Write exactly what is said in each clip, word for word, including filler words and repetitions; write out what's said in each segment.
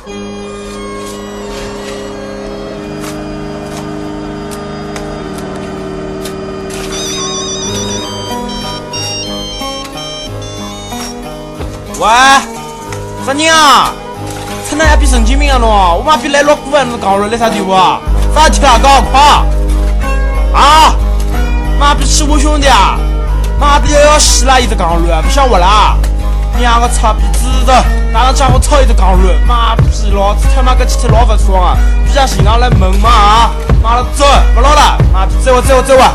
喂，啥人啊？趁那也比神经病啊喏！我妈比来落股份都高了，那啥地步啊？啥提拉高快啊！妈逼欺我兄弟啊！妈逼要死了，一直杠乱，不想我了！娘个操逼子的，哪能家伙操一直杠乱？妈逼老子他妈个气老不爽啊！比较心上来蒙嘛啊！妈的走，不闹了！妈逼走我走我走我！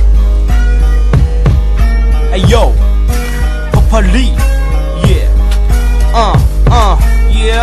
哎呦 ，Popoli。Uh, uh, yeah.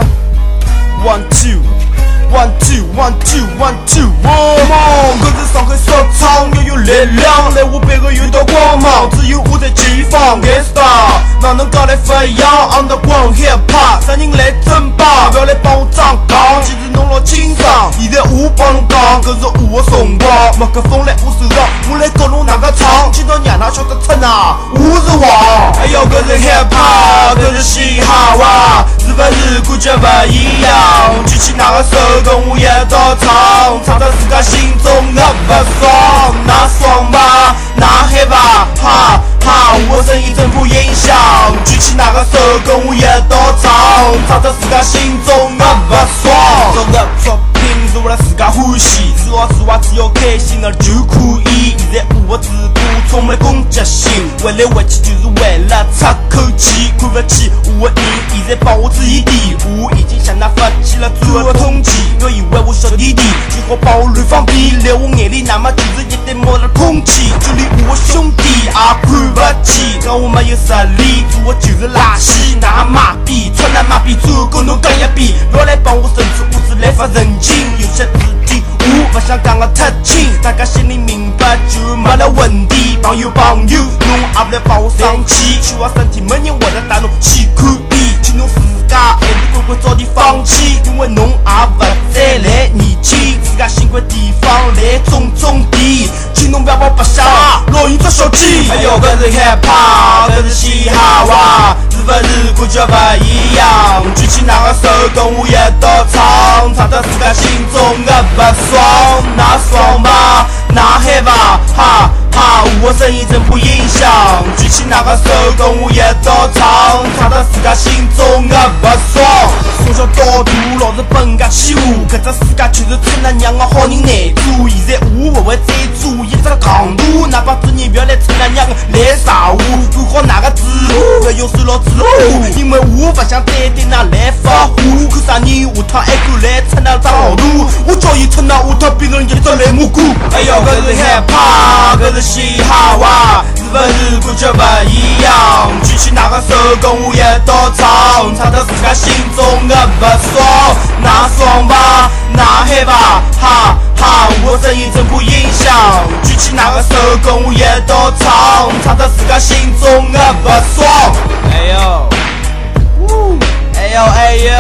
One, two, one, two, one, two, one, two. Come on， 各自上海说唱要有力量，在我背后有道光芒，只有我在激放。Gangsta， 哪能搞来飞扬 ？Underground hip hop， 啥人来争霸？不要来帮我长杠，其实侬老紧张。现在我帮侬讲，可是我送光，麦克风来我手上，我来教侬哪个唱，请到让他晓得出呐，我是王。哎呦，搿是 hip hop， 搿是嘻哈哇，是不是感觉不一样？举起那个手，跟我一道唱，唱到自家心中的不爽，那爽吧，那害怕，哈哈，我声音真不影响。举起那个手，跟我一道唱，唱到自家心中的不爽。做个作品是为了自家欢喜，自我自我只要开心了就可以。现在我自古充满攻击性，为来回去就是为了出口气，看不起我的人，现在帮我指一点，我已经向他发起了最后通缉。不要以为我小弟弟，最好帮我乱放屁，在我眼里那么就是一堆没了空气，就连我兄弟也看不起，讲我没有实力，做我就是垃圾，那麻痹，穿那麻痹，最后跟侬讲一遍，不要来帮我伸出五指来发神经，有些事体我不想讲个太清，大家心里明白就没了问题。朋友朋友，侬也不来帮我生气，希望身体没人会来打侬去看医，请侬自家还是乖乖早点放弃，因为侬也不再来年轻，自家辛苦地方来种种地，请侬不要帮白相，老人做小鸡。哎呦，搿是 hip hop， 搿是嘻哈哇，是不是感觉不一样？举起那个手，跟我一道唱，唱到自家心中的不爽，那爽吧，那害怕，哈哈，我声音真不影响。举起那个手，跟我一道唱，唱到自家心中的不爽。从小到大，老是被人家欺负，搿只世界就是出那娘个好人难做。现在我不会再做一只戆大，哪帮子人不要来出那娘个来杀我，管好哪个指路，不要手老指路，因为我不想再对那来发火。看啥人下趟还敢来出那张好路，我叫伊出那下趟变成一只来蘑菇。哎呦，搿是 hip hop， 搿是嘻哈哇，是不是感觉不一样？举起那个手，跟我一道唱，唱到自家心中的不爽，那爽吧，那害怕，哈哈，我声音真不影响。举起那个手，跟我一道唱，唱到自家心中的不爽。哎呦，哎呦哎呦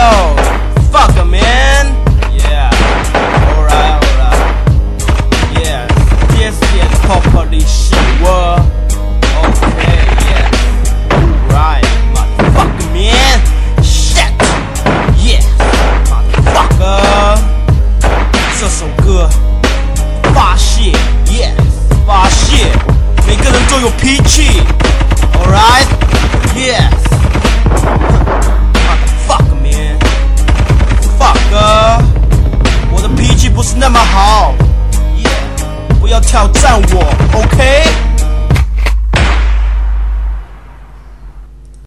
，fuck man， yeah， alright alright， yeah， this is Popoli shit，okay yeah，alright motherfucker man，shit yeah，motherfucker， 这首歌发泄 ，yeah， 发泄，每个人都有脾气 ，alright yes。Fuck man, fuck， 我的脾气不是那么好 ，yeah， 不要挑战我 ，OK？